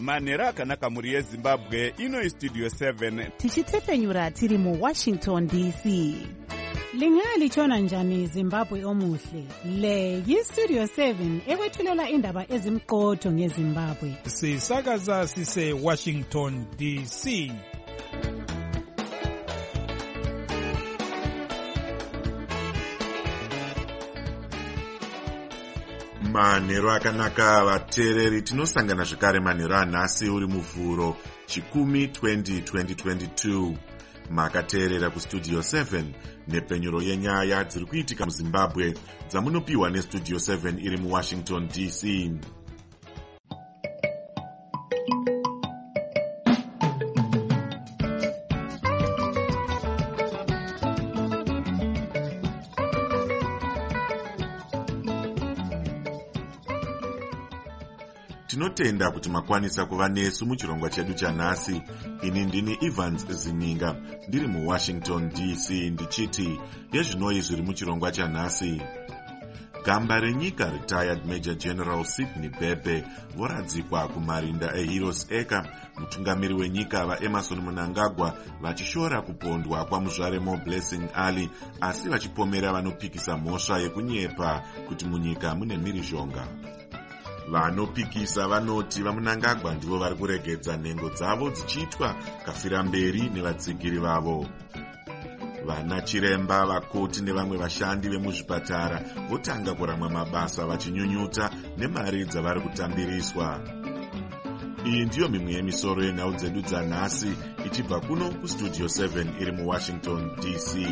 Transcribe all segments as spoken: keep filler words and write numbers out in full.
manhero akanaka mhuri yezimbabwe. Ino istudio seven tichitepenyura tiri muwashington D C. Lingalitshona njani Zimbabwe omuhle? Le yistudio seven ekwethulela indaba ezimqotho ngeZimbabwe. Sisakaza sise Washington D C. Manhero akanaka vateereri, tinosangana zvakare manhero anhasi uri muvhuro chikumi twenty twenty twenty-two. Makateerera kustudio seven nepenyuro yenyaya dziri kuitika muZimbabwe dzamunopiwa nestudio seven iri muWashington D C. Tinotenda kuti makwanisa kuva nesu muchirongwa chedu chanhasi. Ini ndini Evans Zininga ndiri muWashington D C ndichiti yezvinoi zviri muchirongwa chanhasi. Gamba renyika retired Major General Sidney Bebe voradzikwa kumarinda eHeroes Acre. Mutungamiri wenyika vaEmmerson Mnangagwa vachishora kupondwa kwamuzvare Blessing Ali, asi vachipomera vanopikisa mhosva yekunyepa kuti munyika mune mhirizhonga. Vanopikisa vanoti vaMnangagwa ndivo vari kuregedza nhengo dzavo dzichiitwa kafira mberi nevadzigiri vavo. Vana chiremba, vakoti nevamwe vashandi vemuzvipatara votanga kuramwa mabasa vachinyunyuta nemari dzavari kutambiriswa. Iyi ndiyo mimwe yemisoro yenhau dzedu dzanhasi ichibva kuno kustudio seven iri muWashington D C.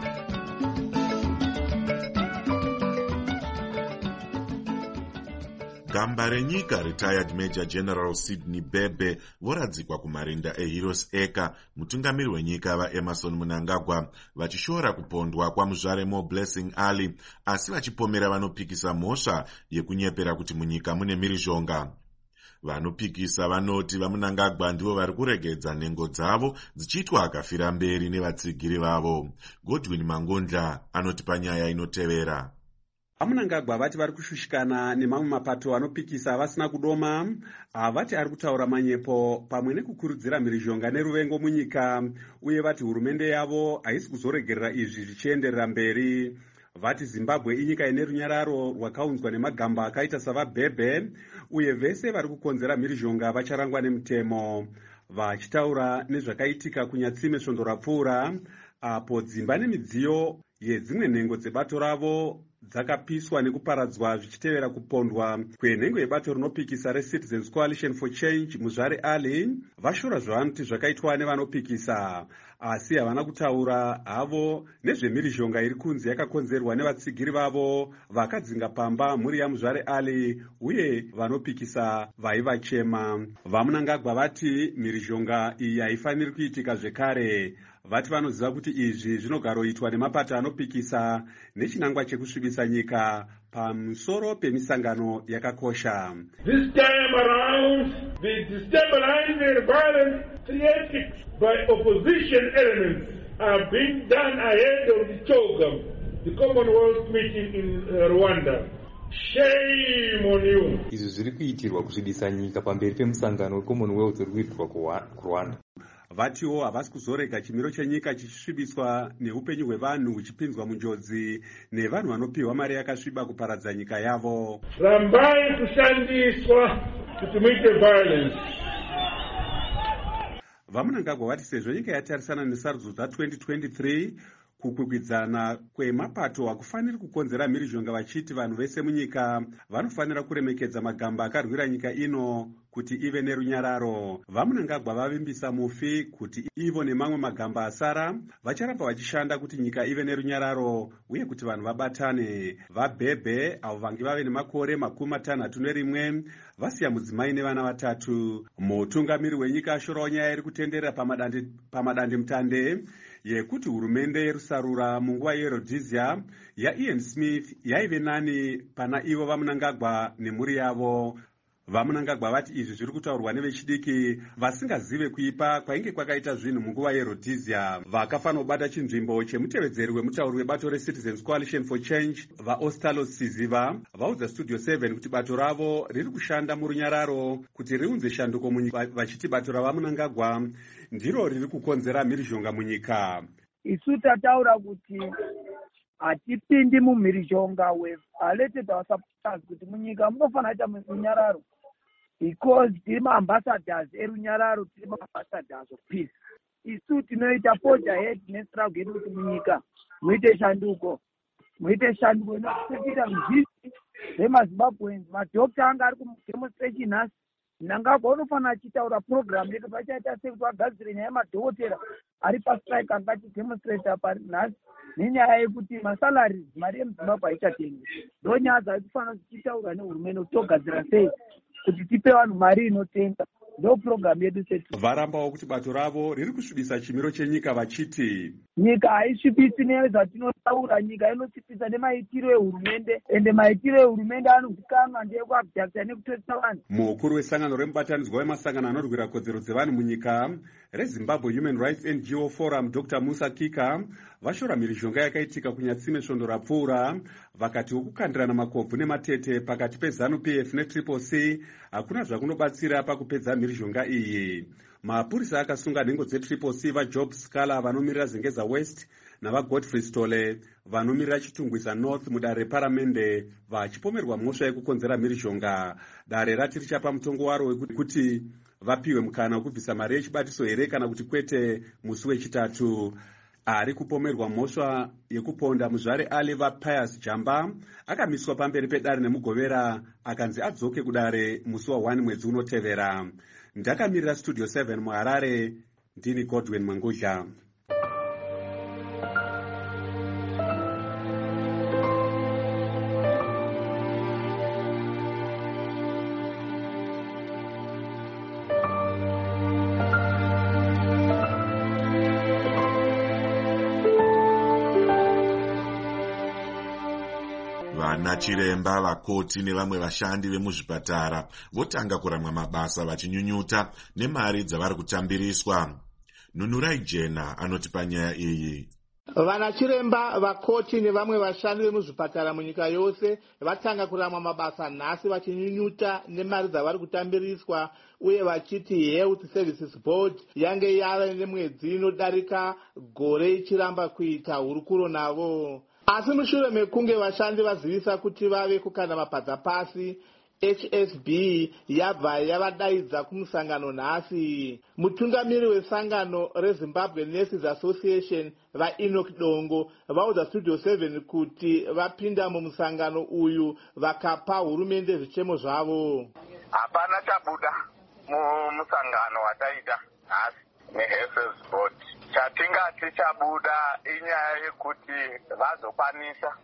Gamba renyika retired Major General Sidney Bebe voradzikwa kumarinda eHeroes Acre. Mutungamiri wenyika vaEmmerson Mnangagwa vachishora kupondwa kwamuzvare Blessing Ali, asi vachipomera vanopikisa mhosva yekunyepera kuti munyika mune mhirizhonga. Vanopikisa vanoti vaMnangagwa ndivo vari kuregedza nhengo dzavo dzichiitwa kafira mberi nevatsigiri vavo. Godwin Mangondla anoti panyaya inotevera. vaMnangagwa vati vari kushushikana nemamwe mapato anopikisa vasina kudoma. Vati ari kutaura manyepo pamwe nekukurudzira mhirizhonga neruvengo munyika, uye vati hurumende yavo haisi kuzoregerera izvi zvichienderera mberi. Vati Zimbabwe inyika ine runyararo rwakaunzwa nemagamba akaita savaBhebhe, uye vese vari kukonzera mhirizhonga vacharangwa nemutemo. Vachitaura nezvakaitika kunyatsime svondo rapfuura, apo dzimba nemidziyo yedzimwe nhengo dzebato ravo dzakapiswa nekuparadzwa zvichitevera kupondwa kwenhengo yebato rinopikisa reCitizens Coalition for Change muzvare Ali. Vashora zvavanoti zvakaitwa nevanopikisa, asi havana kutaura havo nezvemhirizhonga iri kunzi yakakonzerwa nevatsigiri vavo vakadzinga pamba mhuri yamuzvare Ali, uye vanopikisa vaivachema. VaMnangagwa vati mhirizhonga iyi haifaniri kuitika zvekare. Vati vanoziva kuti izvi zvinogaroitwa nemapato anopikisa nechinangwa chekusvibisa nyika pamusoro pemisangano yakakosha. This time around, the destabilizing violent theatrics by opposition elements are being done ahead of the CHOGM, the Commonwealth meeting in uh, Rwanda. Shame on you. Izvi zviri kuitirwa kusvibisa nyika pamberi pemusangano weCommonwealth uri kuitirwa kuRwanda. Vatiwo havasi kuzorega chimiro chenyika chichisvibiswa neupenyu hwevanhu huchipinzwa munjodzi nevanhu vanopiwa mari yakasviba kuparadza nyika yavo. Rambai kushandiswa kuti muite violence. VaMnangagwa vati sezvo nyika yatarisana nesarudzo dza-twenty twenty-three, kukwikwidzana kwemapato hakufaniri kukonzera mhirizhonga, vachiti vanhu vese munyika vanofanira kuremekedza magamba akarwira nyika ino kuti ive nerunyararo. VaMnangagwa vavimbisa mufi kuti ivo nemamwe magamba asara vacharamba vachishanda kuti nyika ive nerunyararo uye kuti vanhu vabatane. VaBhebhe avo vange vave nemakore makumi matanhatu nerimwe vasiya mudzimai nevana vatatu. Mutungamiri wenyika ashorawo nyaya iri kutenderera pamadandemutande yekuti hurumende yerusarura munguva yeRhodesia yaIan Smith yaive nani pana ivo vaMnangagwa nemhuri yavo. vamunangagwa vati izvi zviri kutaurwa nevechidiki vasingazive kuipa kwainge kwakaita zvinhu munguva yeRhodesia. Vakafanira kubata chinzvimbo chemutevedzeri wemutauri webato reCitizens Coalition for Change vaOstalos Siziva vaudza Studio seven kuti bato ravo riri kushanda murunyararo kuti riunze shanduko munyika, vachiti bato ravamunangagwa ndiro riri kukonzera mhirizhonga munyika. Isu tataura kuti hatipindi mumhirizhonga we-elected our supporters kuti munyika munofanira kuita runyararo because tiri maambassadors erunyararo, tiri maambassadors of peace. Isu tinoita forge ahead nestruggle yedu kuti munyika muite shanduko, muite shanduko inokuita muzvisi vemaZimbabweans. Madhokta anga ari kudemonstration nhasi, Mnangagwa unofanira achitaura program yedu pachaita sekuti vagadzire nyaya yemadhokotera ari pastrike anga achidemonstrate apa nhasi nenyaya yekuti masalari mari yemuZimbabwe haichatengi. Ndo nyaya dzari kufanira tichitaura nehurumende kuti togadzira sei kuti tipe vanhu mari inotenga. Ndo program yedu setu. Varambawo kuti bato ravo riri kusvibisa chimiro chenyika vachiti nyika haisvibisi nezvatinotaura, nyika inosvibisa nemaitiro ehurumende, ende maitiro ehurumende anozikanwa ndeyekuabhakta nekutoesa vanhu. Mukuru wesangano remubatanidzwa wemasangano anorwira kodzero dzevanhu munyika reZimbabwe Human Rights N G O Forum Doctor Musa Kika vashora mhirizhonga yakaitika kunyatsime svondo rapfuura vakati wokukandirana makobvu nematete pakati peZANU-P F neTriple C hakuna zvakunobatsira pakupedza mhirizhonga iyi. Mapurisa akasunga nhengo dzeTriple C vaJob Scala vanomirira Zengeza West navaGodfrey Stole vanomirira Chitungwiza North mudare reparamende vachipomerwa mhosva yekukonzera mhirizhonga. Dare rati richapa mutongo waro wekuti vapiwe mukana wekubvisa mari yechibatiso here kana kuti kwete musi wechitatu. Ari kupomerwa mhosva yekuponda muzvare Aliva Pius Jamba akamiswa pamberi pedare nemugovera akanzi adzoke kudare musi wa one mwedzi unotevera. Ndakamirira Studio seven muHarare, ndini Godwin Mangudla. Vanachiremba, vakoti nevamwe vashandi vemuzvipatara votanga kuramwa mabasa vachinyunyuta nemari dzavari kutambiriswa. Nunurai Jena anotipa nyaya iyi. Vanachiremba, vakoti nevamwe vashandi vemuzvipatara munyika yose vatanga kuramwa mabasa nhasi vachinyunyuta nemari dzavari kutambiriswa uye vachiti Health Services Board yange yava nemwedzi inodarika gore ichiramba kuita hurukuro navo. Asi mushure mekunge vashandi vazivisa kuti vave kukanda mapadza pasi, H S B yabva yavadaidza kumusangano nhasi. Mutungamiri wesangano reZimbabwe Nurses Association vaEnoch Dongo vaudza Studio seven kuti vapinda mumusangano uyu vakapa hurumende zvichemo zvavo. Hapana chabuda mumusangano wataita nhasi neHealth Services Board. Chatingati chabuda inyaya yekuti vazokwanisa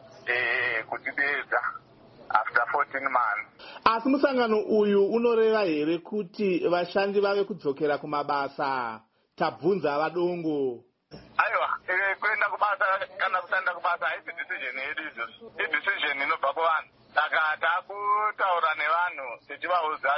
eh kutidedza after fourteen months. Asi musangano uyu unoreva here kuti vashandi vave kudzokera kumabasa? Tabvunza vaDongo. Aiwa, eh kuenda kubasa kana kushanda kubasa haisi decision yedu izvo. I decision inobva kuvanhu. Saka takutaura nevanhu tichivaudza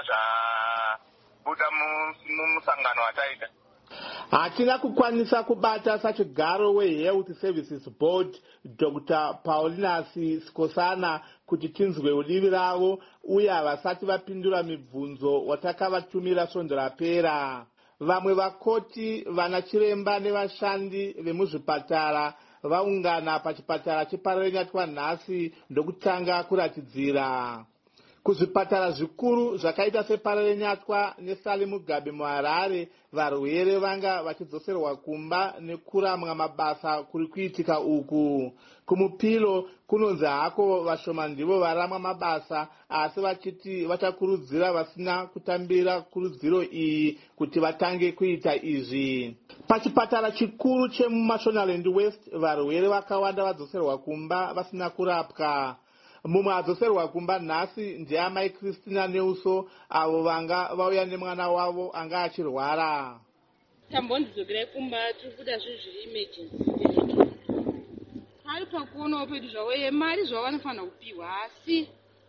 zvabuda mumusangano wataita. Hatina kukwanisa kubata sachigaro weHealth Services Board Doctor Paulinus Skosana kuti tinzwe udivi ravo uye havasati vapindura mibvunzo watakavatumira svondo rapera. Vamwe vakoti, vanachiremba nevashandi vemuzvipatara vaungana pachipatara chePararenyatwa nhasi ndokutanga kuratidzira. Kuzvipatara zvikuru zvakaita sePararenyatwa neSally Mugabe muHarare varwere vanga vachidzoserwa kumba nekuramwa mabasa kuri kuitika uku. Kumupilo kunonzi hako vashoma ndivo varamwa mabasa asi vachiti vachakurudzira vasina kutambira kurudziro iyi kuti vatange kuita izvi. Pachipatara chikuru chemuMashonaland West varwere vakawanda vadzoserwa kumba vasina kurapwa. Mumwe adzoserwa kumba nhasi ndiamai Christina Neuso avo vanga vauya nemwana wavo anga achirwara. Tambondidzokera kumba tiri kuda zvinhu zviri emergency. Ari pakuonawo pedu zvavo mari zvavo vanofanira kupiwa asi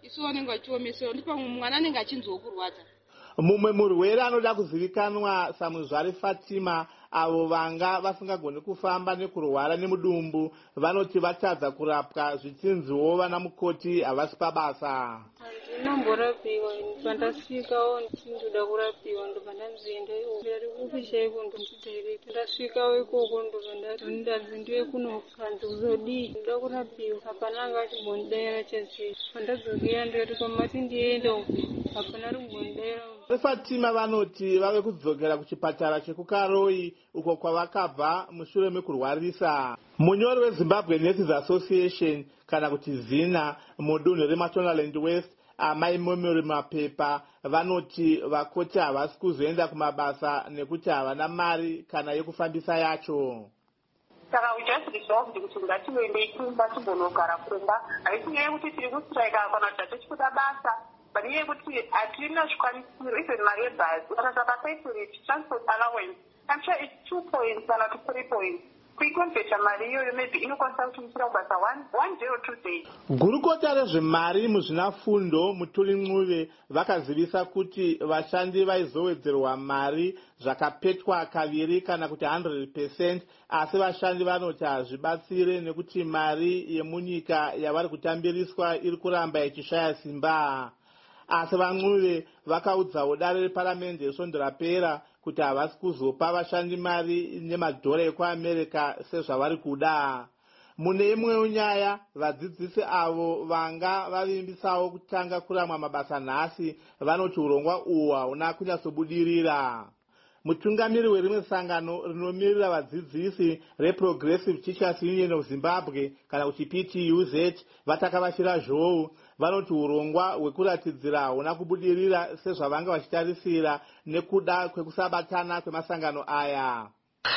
isu vanenge vachiomesewa ndi pamwe mwana anenge achinzwa kurwadza. Mumwe murwere anoda kuzivikanwa saMuzvari Fatima avo vanga vasingagoni kufamba nekurwara nemudumbu vanoti vatadza kurapwa zvichinziwo vana mukoti havasi pabasa. Ndinomborapiwa pandasvikawo ndichindoda kurapiwa ndobva ndanzienda ndari kupisha iko ndomudhairect ndasvikawo ikoko ndobva ndati ndazi ndiwe kunofa ndikuzodii ndoda kurapiwa hapana anga achimbondaira chese pandadzokera ndikati kwamati ndienda hapana ari kumbondaira. Fatima vanoti vave kudzokera kuchipatara chekukaroi uko kwavakabva mushure mekurwarisa. Munyori weZimbabwe Nurses Association kana kuti zina mudunhu reMashonaland West amai Memory Mapepa vanoti vakoti havasi kuzoenda kumabasa nekuti havana mari kana yekufambisa yacho. Saka we just resolved kuti ngatiende kumba timbonogara kumba haisi nyaya yekuti tiri kustrike kana kuti hatichikuda basa but nyaya yekuti hatina zvikwanisiro even mari yebhazi ukasvika pasaituri transport allowance I'm sure it's two points kana to three points. Kuikonveta mari iyoyo maybe inokwanisa kutumisira kubasa one, one day or two days. Gurukota rezvemari muzvinafundo Mutuli Ncube vakazivisa kuti vashandi vaizowedzerwa mari zvakapetwa kaviri kana kuti one hundred percent asi vashandi vanoti hazvibatsire nekuti mari yemunyika yavari kutambiriswa iri kuramba ichishaya simba. Asi vaNcube vakaudzawo dare reparamende svondo rapera kuti havasi kuzopa vashandi mari nemadhora ekuAmerica sezvavari kuda. Mune imwewo nyaya vadzidzisi avo vanga vavimbisawo kutanga kuramwa mabasa nhasi vanoti urongwa uhwu hauna kunyatsobudirira. Mutungamiri werimwe sangano rinomirira vadzidzisi reProgressive Teachers Union of Zimbabwe kana kuti P T U Z vatakavashira zhou vanoti urongwa hwekuratidzira hauna kubudirira sezvavanga vachitarisira nekuda kwekusabatana kwemasangano aya.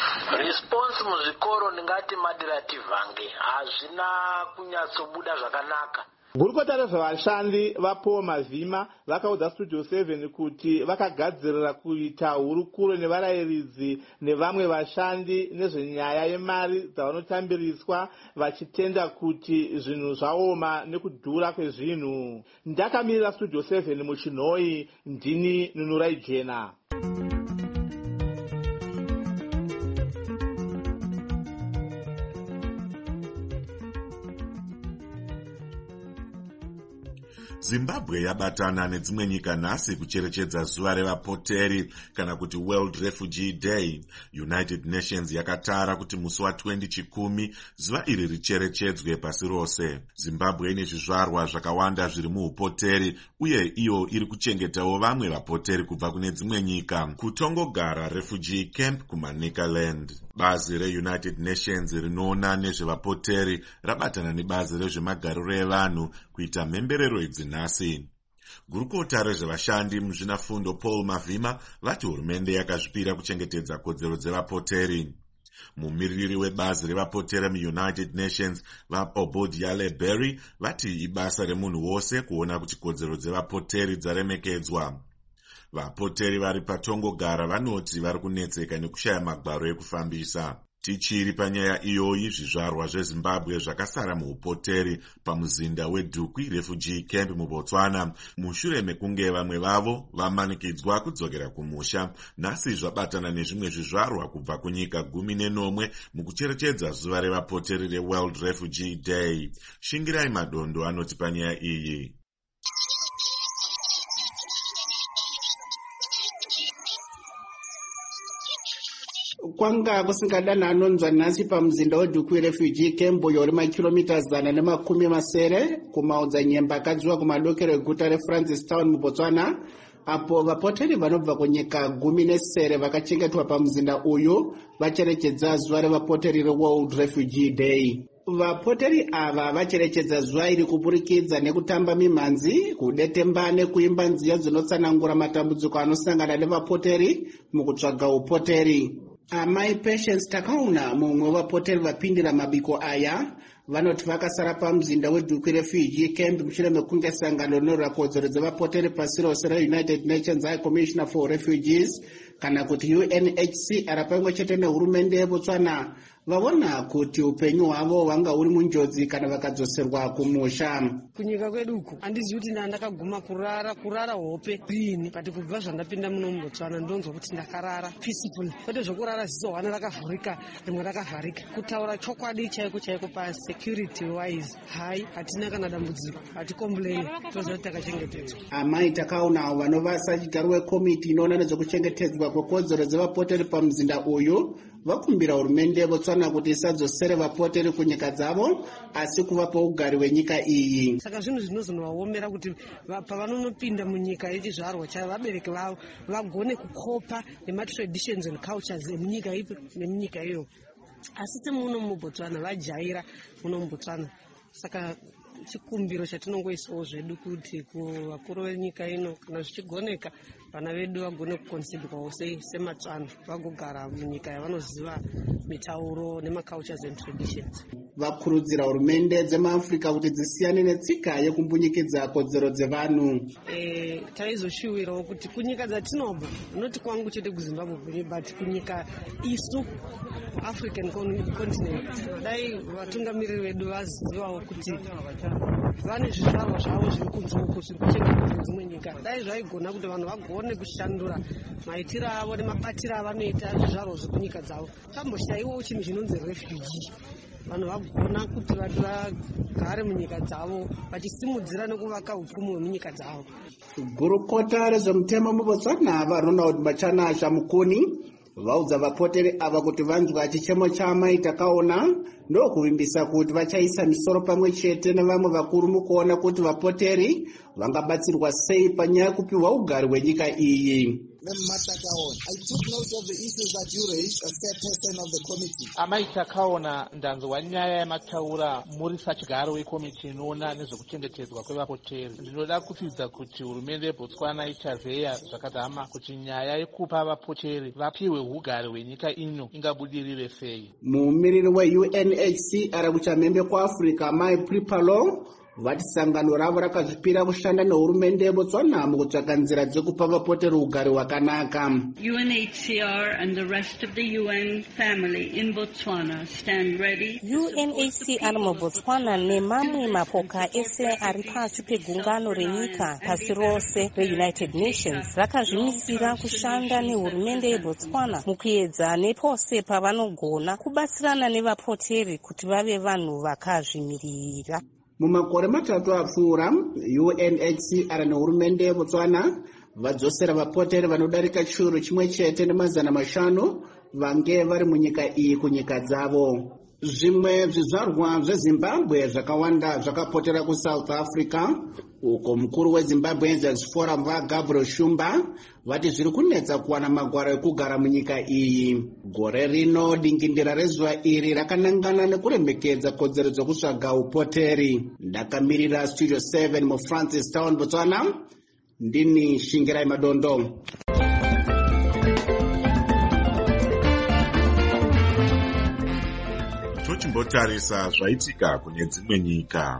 Response muzvikoro ndingati madirati vhange hazvina kunyatsobuda zvakanaka. Gurukota rezvavashandi vaPaul Mavhima vakaudza Studio seven kuti vakagadzirira kuita hurukuro nevarayiridzi nevamwe vashandi nezvenyaya yemari dzavanotambiriswa vachitenda kuti zvinhu zvaoma nekudhura kwezvinhu. Ndakamirira Studio seven muChinhoi, ndini Nunurai Jena. Zimbabwe yabatana nedzimwe nyika nhasi kucherechedza zuva revapoteri kana kuti World Refugee Day. United Nations yakatara kuti musi wa20 chikumi zuva iri richerechedzwe pasi rose. Zimbabwe ine zvizvarwa zvakawanda zviri muupoteri uye iyo iri kuchengetawo vamwe vapoteri kubva kune dzimwe nyika kutongogara refugee camp kuManicaland. Bazi reUnited Nations rinoona nezvevapoteri rabatana nebazi rezvemagariro evanhu kuita mhemberero idzi nhasi. Gurukota rezvevashandi muzvinafundo Paul Mavhima vati hurumende yakazvipira kuchengetedza kodzero dzevapoteri. Mumiriri webazi revapoteri muUnited Nations vaObodiale Berry vati ibasa remunhu wose kuona kuti kodzero dzevapoteri dzaremekedzwa. Vapoteri vari patongogara vanoti vari kunetseka nekushaya magwaro ekufambisa. Tichiri panyaya iyoyi, zvizvarwa zveZimbabwe zvakasara muupoteri pamuzinda weDukwi Refugee Camp muBotswana mushure mekunge vamwe vavo vamanikidzwa kudzokera kumusha. Nhasi zvabatana nezvimwe zvizvarwa kubva kunyika gumi nenomwe mukucherechedza zuva revapoteri reWorld Refugee Day. Shingirai Madondo anoti panyaya iyi. Kwanga kusingadana anonzwa nhasi pamuzinda weDukwi Refugee Camp yori makilomita zana nemakumi masere kumaudza nyemba akadziwa kumadokero eguta reFrancistown muBotswana, apo vapoteri vanobva kunyika gumi nesere vakachengetwa pamuzinda uyu vacherechedza zuva revapoteri reWorld Refugee Day. Vapoteri ava vacherechedza zuva iri kupurikidza nekutamba mimhanzi, kudetemba nekuimba nziyo dzinotsanangura matambudziko anosangana nevapoteri mukutsvaga upoteri. Amai Patience Takauna, mumwe wavapoteri vapindira mabiko aya, vanoti vakasara pamuzinda weDukwi Refugee Camp mushure mekunge sangano rinorwira kodzero dzevapoteri pasi rose reUnited Nations High Commissioner for Refugees kana kuti U N H C R pamwe chete nehurumende yeBotswana vaona kuti upenyu hwavo hwanga huri munjodzi kana vakadzoserwa kumusha. Kunyika kwedu uku handizivi kuti ndakaguma kurara kurara hope rini, but kubva zvandapinda muno muBotswana ndonzwa kuti ndakarara peacefully, kwete zvokurara ziso hwana rakavhurika rimwe rakavharika. Kutaura chokwadi chaiko chaiko pasecurity wise, hai hatina kana dambudziko, hatikomplaini, toziva kuti takachengetedzwa. Amai Takaona vanovasa chigaro wekomiti inoona nezvekuchengetedzwa kwekodzero dzevapoteri pamuzinda uyu vakumbira hurumende yeBotswana kuti isadzosere vapoteri kunyika dzavo asi kuvapo ugari wenyika iyi. Saka zvinhu zvinozovaomera kuti pavanonopinda munyika yechizvarwa chavo vabereki vavo vagone kukopa nematraditions and cultures emunyika ipi nemunyika iyo, asi semuno muBotswana vajaira muno muBotswana. Saka chikumbiro chatinongoisawo zvedu kuti kuvakuru venyika ino kana zvichigoneka vana vedu vagone kuconsiderwawo sematsvana vagogara munyika yavanoziva mitauro nemacultures and traditions. Vakurudzira hurumende dzemaAfrica kuti dzisiyane netsika yekumbunyikidza kodzero dzevanhu. Eh, taizoshuwirawo kuti kunyika dzatinobva, noti kwangu chete kuZimbabwe, but kunyika isu African continent, dai vatungamiriri vedu vazivawo kuti vane zvizvarwa zvavo zviri kunzvoko zviri kuchengetedza dzimwe nyika. Dai zvaigona kuti vanhu vagone kushandura maitiro avo nemabatiro avanoita zvizvarwa zvekunyika dzavo. Pamboshaiwo chinhu chinonzi refugee. Vanhu vagona kuti vagare munyika dzavo vachisimudzira nekuvaka upfumi hwemunyika dzavo. Gurukota rezvemutemo muBotswana vaRonald Machana Shamukuni vaudza vapoteri ava kuti vanzwa chichemo chaamai Takaona ndokuvimbisa kuti vachaisa misoro pamwe chete nevamwe vakuru mukuona kuti vapoteri vangabatsirwa sei panyaya kupiwa ugari hwenyika iyi. I took note of the issues that you raised as chairperson of the committee. Amai Takaona, ndanzwa nyaya yamataura muri sachigaro wekomiti inoona nezvekuchengetedzwa kwevapoteri. Ndinoda kufidza kuti hurumende yeBotswana ichazeya zvakadzama kuti nyaya yekupa vapoteri vapiwe ugari hwenyika ino ingabudirire sei. Mumiriri we-U N H C R kuchamhembe kwaAfrica Mai Pripalo vati sangano ravo rakazvipira kushanda nehurumende yeBotswana mukutsvaka nzira dzekupa vapoteri ugari hwakanaka. U N H C R and the rest of the U N family in Botswana stand ready. U N H C R muBotswana nemamwe mapoka ese ari pasi pegungano renyika pasi rose reUnited Nations rakazvimisira kushanda nehurumende yeBotswana mukuedza nepose pavanogona kubatsirana nevapoteri kuti vave vanhu vakazvimirira. Mumakore matatu apfuura, U N H C R nehurumende yeBotswana vadzosera vapoteri vanodarika chiuru chimwe chete nemazana mashanu vange vari munyika iyi kunyika dzavo. Zvimwe zvizvarwa zveZimbabwe zvakawanda zvakapotera kuSouth Africa, uko mukuru weZimbabweans Forum vaGabriel Shumba vati zviri kunetsa kuwana magwaro ekugara munyika iyi. Gore rino dingindira rezuva iri rakanangana nekuremekedza kodzero dzokutsvaga upoteri. Ndakamirira Studio seven muFrancis Town, Botswana, ndini Shingirai Madondo. Tochimbotarisa zvaitika kune dzimwe nyika.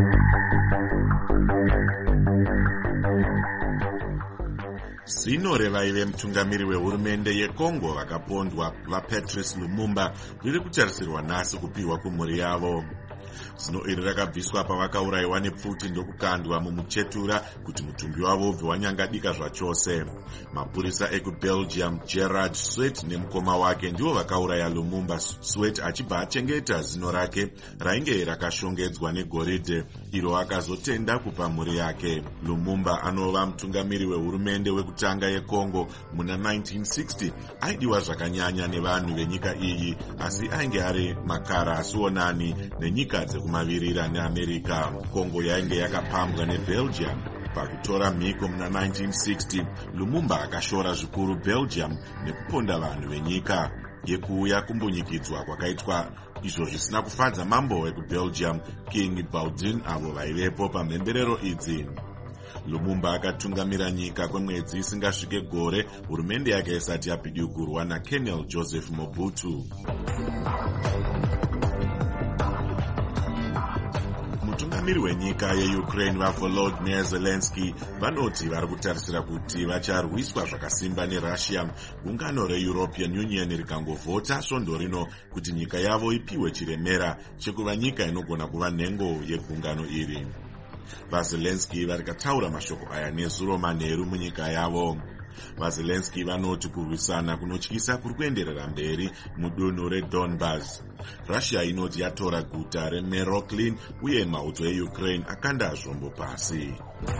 Zino revaive mutungamiri wehurumende yeCongo vakapondwa vaPatrice Lumumba riri kutarisirwa nhasi kupiwa kumhuri yavo. Zino iri rakabviswa pavakaurayiwa nepfuti ndokukandwa mumuchetura kuti mutumbi wavo ubve wanyangadika zvachose. Mapurisa ekuBelgium Gerard Swet nemukoma wake ndivo vakauraya Lumumba, Swet achibva achengeta zino rake rainge rakashongedzwa negoridhe iro akazotenda kupa mhuri yake. Lumumba anova mutungamiri wehurumende wekutanga yeCongo muna nineteen sixty. Aidiwa zvakanyanya nevanhu venyika iyi asi ainge ari makara asionani nenyika dzekumavirira neAmerica. Congo yainge yakapambwa neBelgium. Pakutora mhiko muna nineteen sixty, Lumumba akashora zvikuru Belgium nekuponda vanhu venyika. Yekuuya kumbunyikidzwa kwakaitwa izvo zvisina kufadza mambo wekuBelgium King Baudin avo vaivepo pamhemberero idzi. Lumumba akatungamira nyika kwemwedzi isingasvike gore hurumende yake isati yapidugurwa naKenel Joseph Mobutu. vapfumiri wenyika yeukraine vavolodymyr zelensky vanoti vari kutarisira kuti vacharwiswa zvakasimba nerussia gungano reeuropean union rikangovhota svondo rino kuti nyika yavo ipiwe chiremera chekuva nyika inogona kuva nhengo yegungano iri. vazelensky varikataura mashoko aya nezuro manheru munyika yavo. vazelensky vanoti kurwisana kunotyisa kuri kuenderera mberi mudunhu redonbas. russia inoti yatora guta remeroklin uye mauto eukraine akanda zvombo pasi.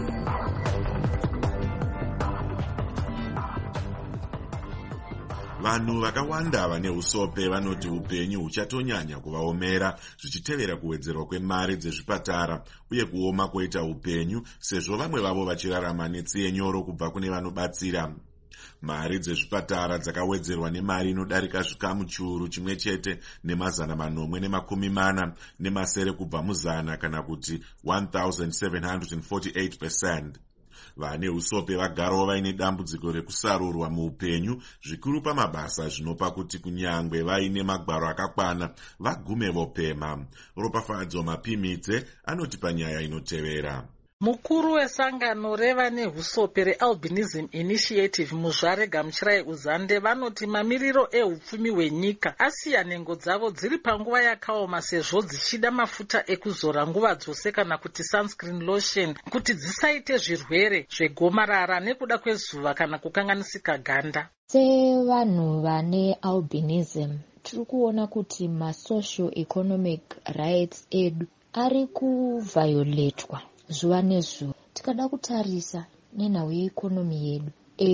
vanhu vakawanda vane usope vanoti upenyu huchatonyanya kuvaomera zvichitevera kuwedzerwa kwemari dzezvipatara uye kuoma kwoita upenyu sezvo vamwe vavo vachirarama netsi yenyoro kubva kune vanobatsira. mari dzezvipatara dzakawedzerwa nemari inodarika zvikamu chiuru chimwe chete nemazana manomwe nemakumi mana nemasere kubva muzana kana kuti one thousand seven hundred forty-eight percent. vane usope vagarawo vaine dambudziko rekusarurwa muupenyu zvikuru pamabasa zvinopa kuti kunyangwe vaine magwaro akakwana vagume vopema. ropafadzo mapimitse anoti panyaya inotevera. mukuru wesangano revane husope realbinism initiative muzvare gamuchirai uzande vanoti mamiriro ehupfumi hwenyika asiya nhengo dzavo dziri panguva yakaoma sezvo dzichida mafuta ekuzora nguva dzose kana kuti sunscreen lotion kuti dzisaite zvirwere zvegomarara nekuda kwezuva kana kukanganisika ganda. sevanhu vane albinism tiri kuona kuti masocial economic rights edu ari kuvhayoletwa zuva nezuva. tikada kutarisa nenhau yeikonomi yedu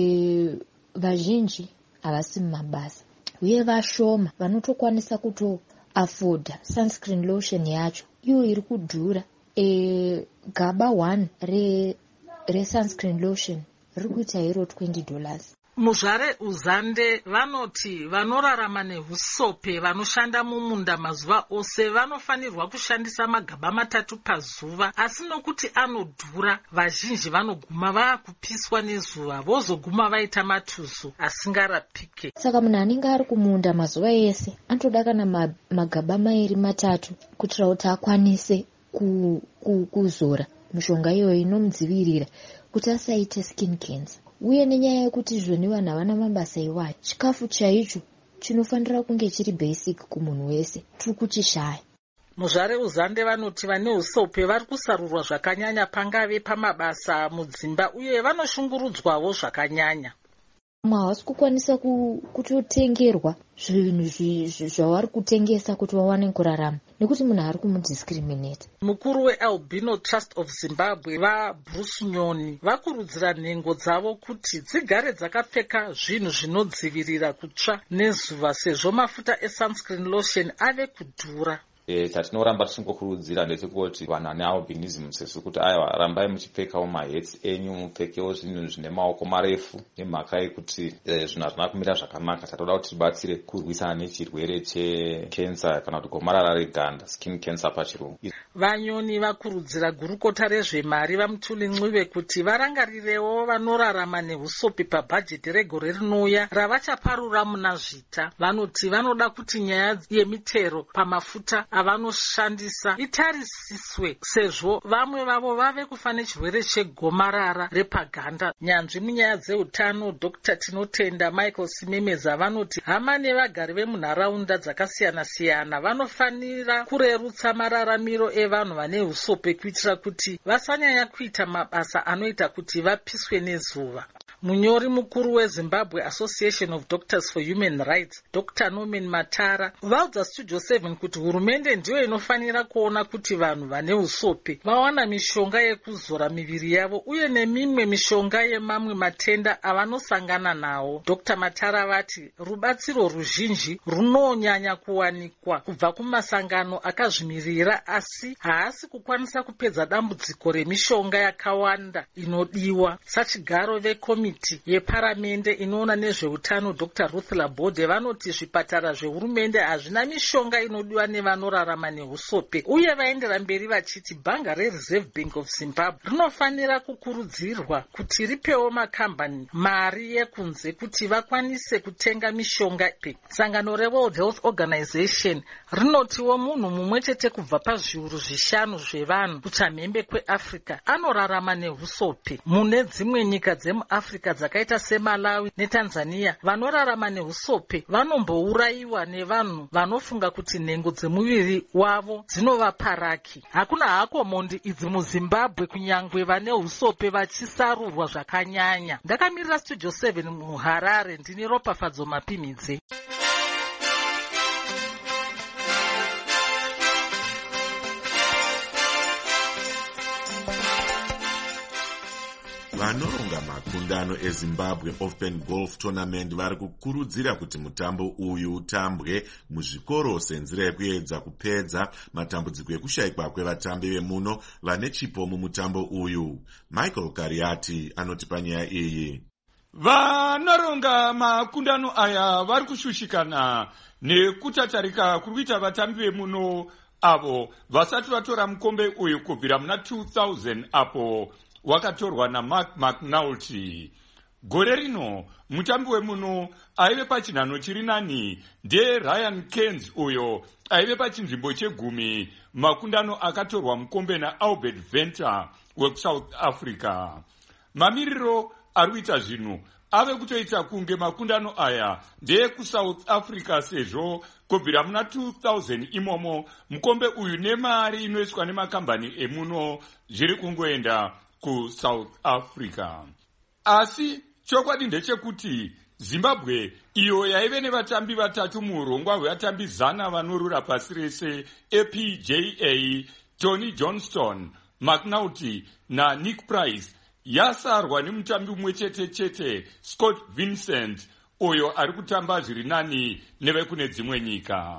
e, vazhinji havasi mumabasa uye vashoma vanotokwanisa kutoafodha sunscreen lotion yacho iyo iri kudhura. e, gaba one re, re sunscreen lotion riri kuita hero twenty dollars. muzvare uzande vanoti vanorarama nehusope vanoshanda mumunda mazuva ose vanofanirwa kushandisa magaba matatu pazuva, asi nokuti anodhura vazhinji vanoguma vaakupiswa nezuva vozoguma vaita matusu asingarapike. saka munhu anenge ari kumunda mazuva ese anotoda kana magaba mairi matatu kuitira kuti akwanise ku, ku, kuzora mishonga iyoyo inomudzivirira kuti asaite skin cancer. uye nenyaya yekuti zvoni vanhu havana mabasa iwayo, chikafu chaicho chinofanira kunge chiri basic kumunhu wese, tiri kuchishaya. muzvare uzande vanoti vane usope vari kusarurwa zvakanyanya pangave pamabasa mudzimba uye vanoshungurudzwawo zvakanyanya. vamwe havasi kukwanisa kutotengerwa zvinhu zvavari kutengesa kuti vawane kurarama nekuti munhu ari kumudiscriminate. mukuru wealbino trust of zimbabwe vabruce nyoni vakurudzira nhengo dzavo kuti dzigare dzakapfeka zvinhu zvinodzivirira kutsva nezuva sezvo mafuta esunscreen lotion ave kudhura. E, chatinoramba tichingokurudzira ndechekuti vanhu vane albinism sezvo kuti aiwa rambai muchipfekawo mahetsi enyu mupfekewo zvinhu zvine maoko marefu nemhaka yekuti e, zvinhu hazvina kumira zvakanaka. tatoda kuti tibatsire kurwisana nechirwere chekensa kana kuti gomarara reganda, skin cancer pachirungu. vanyoni vakurudzira gurukota rezvemari vamutuli ncwive kuti varangarirewo vanorarama nehusope pabhajeti regore rinouya ravachaparura muna zvita. vanoti vanoda kuti nyaya yemitero pamafuta avanoshandisa itarisiswe sezvo vamwe vavo vave kufa nechirwere chegomarara repaganda. nyanzvi munyaya dzeutano dr tinotenda michael simemeza vanoti hama nevagari vemunharaunda dzakasiyana-siyana vanofanira kurerutsa mararamiro evanhu vane usope kuitira kuti vasanyanya kuita mabasa anoita kuti vapiswe nezuva. munyori mukuru wezimbabwe association of doctors for human rights dr norman matara vaudza studio seven kuti hurumende ndiyo inofanira kuona kuti vanhu vane usope vawana mishonga yekuzora miviri yavo uye nemimwe mishonga yemamwe matenda avanosangana nawo. dr matara vati rubatsiro ruzhinji runonyanya kuwanikwa kubva kumasangano akazvimirira asi haasi kukwanisa kupedza dambudziko remishonga yakawanda inodiwa. sachigaro vekomiti komiti yeparamende inoona nezveutano Dr Ruth Labode vanoti zvipatara zvehurumende hazvina mishonga inodiwa nevanorarama nehusope, uye vaendera mberi vachiti bhanga reReserve Bank of Zimbabwe rinofanira kukurudzirwa kuti ripewo makambani mari yekunze kuti vakwanise kutenga mishonga. Sangano reWorld Health Organization rinotiwo munhu mumwe chete kubva pazviuru zvishanu zvevanhu kuchamhembe kweAfrica anorarama nehusope. Mune dzimwe nyika dzemuAfrica dzakaita seMalawi neTanzania, vanorarama nehusope vanombourayiwa nevanhu vanofunga kuti nhengo dzemuviri wavo dzinovaparaki. Hakuna hako mondi idzi muZimbabwe kunyangwe vane husope vachisarurwa zvakanyanya. Ndakamirira Studio seven muHarare, ndini Ropafadzo Mapimidze. vanoronga makundano eZimbabwe Open Golf Tournament vari kukurudzira kuti mutambo uyu utambwe muzvikoro senzira yekuedza kupedza matambudziko ekushayikwa kwevatambi vemuno vane chipo mumutambo uyu. Michael Kariati anoti panyaya iyi. Vanoronga makundano aya vari kushushikana nekutatarika kuri kuita vatambi vemuno avo vasati vatora mukombe uyu kubvira muna two thousand apo wakatorwa naMark McNulty. Gore rino mutambi wemuno aive pachinhano chiri nani ndeRyan Cairns uyo aive pachinzvimbo chegumi makundano akatorwa mukombe naAlbert Venter weSouth Africa. Mamiriro ari kuita zvinhu ave kutoita kunge makundano aya ndeekuSouth Africa sezvo kubvira muna two thousand imomo mukombe uyu nemari inoiswa nemakambani emuno zviri kungoenda kuSouth Africa. Asi chokwadi ndechekuti Zimbabwe iyo yaive nevatambi vatatu muurongwa hwevatambi zana vanorura pasi rese eP J A, Tony Johnston, McNulty naNick Price yasarwa nemutambi umwe chete chete Scott Vincent uyo ari kutamba zviri nani nevekune dzimwe nyika.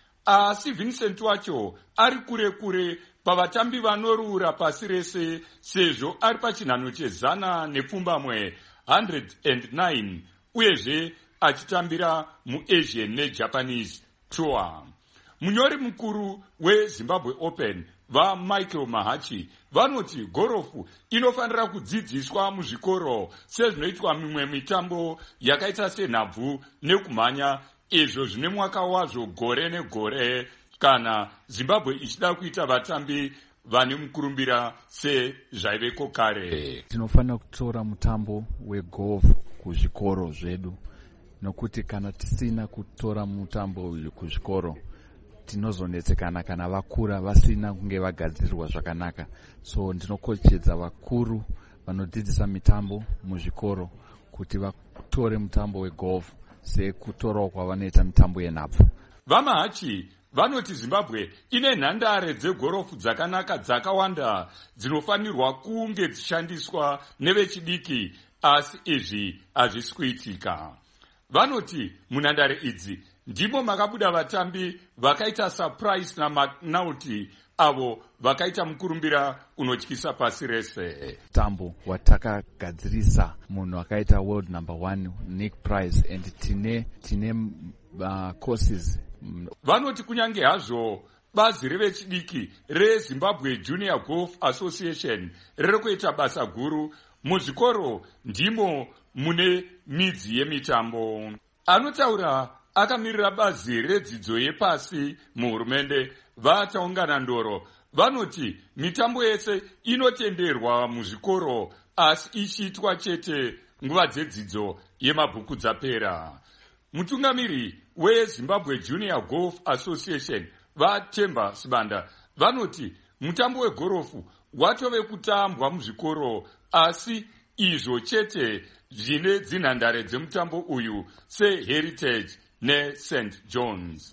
Asi Vincent wacho ari kure kure pavatambi vanorura pasi rese sezvo ari pachinhano chezana nepfumbamwe one hundred nine uyezve achitambira muAsian neJapanese Tour. Munyori mukuru weZimbabwe Open vaMichael Mahachi vanoti gorofu inofanira kudzidziswa muzvikoro sezvinoitwa mimwe mitambo yakaita senhabvu nekumhanya, izvo zvine mwaka wazvo gore negore kana Zimbabwe ichida kuita vatambi vane mukurumbira sezvaiveko kare. Tinofanira kutora mutambo wegolf kuzvikoro zvedu, nokuti kana tisina kutora mutambo uyu kuzvikoro tinozonetsekana kana vakura vasina kunge vagadzirirwa zvakanaka. So ndinokochedza vakuru vanodzidzisa mitambo muzvikoro kuti vatore mutambo wegolf sekutorawo kwavanoita mitambo yenhabvu. VaMahachi vanoti Zimbabwe ine nhandare dzegorofu dzakanaka dzakawanda dzinofanirwa kunge dzishandiswa nevechidiki, asi izvi hazvisi kuitika. Vanoti munhandare idzi ndimo makabuda vatambi vakaita Surprise naMcNulty avo vakaita mukurumbira unotyisa pasi rese. Mutambo watakagadzirisa munhu akaita world number one Nick Price and tine tine uh, courses. Vanoti kunyange hazvo bazi revechidiki reZimbabwe Junior Golf Association riri kuita basa guru muzvikoro, ndimo mune midzi yemitambo. Anotaura akamirira bazi redzidzo yepasi muhurumende vataungana ndoro vanoti mitambo yese inotenderwa muzvikoro, asi ichiitwa chete nguva dzedzidzo yemabhuku dzapera. Mutungamiri weZimbabwe Junior Golf Association vaTemba Sibanda vanoti mutambo wegorofu watove kutambwa muzvikoro, asi izvo chete zvine dzinhandare dzemutambo uyu seHeritage neSaint John's.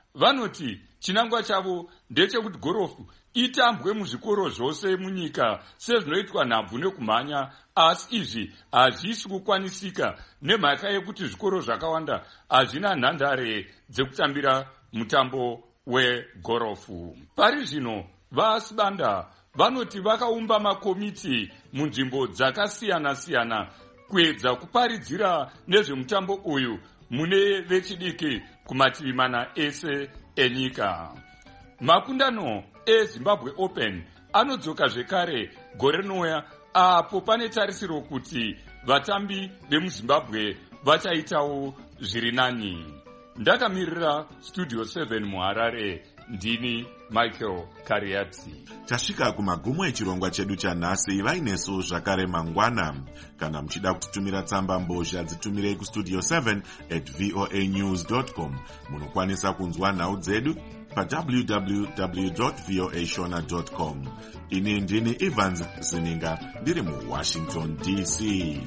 Vanoti chinangwa chavo ndechekuti gorofu itambwe muzvikoro zvose munyika sezvinoitwa nhabvu nekumhanya, asi izvi hazvisi kukwanisika nemhaka yekuti zvikoro zvakawanda hazvina nhandare dzekutambira mutambo wegorofu. Pari zvino vaSibanda vanoti vakaumba makomiti munzvimbo dzakasiyana siyana kuedza kuparidzira nezvemutambo uyu mune vechidiki kumativi mana ese enyika. Makundano eZimbabwe Open anodzoka zvekare gore rinouya, apo pane tarisiro kuti vatambi vemuZimbabwe vachaitawo zviri nani. Ndakamirira Studio seven muHarare, ndini Michael Kariati. Tasvika kumagumo echirongwa chedu chanhasi. Vainesu zvakare mangwana. Kana muchida kutitumira tsamba mbozha, dzitumirei kustudio seven at voa news dot com. Munokwanisa kunzwa nhau dzedu pa w w w dot voa shona dot com. Ini ndini Evans Zininga, ndiri muWashington D C.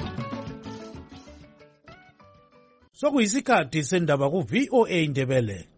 Sokuyisikhathi sendaba ku V O A Ndebele.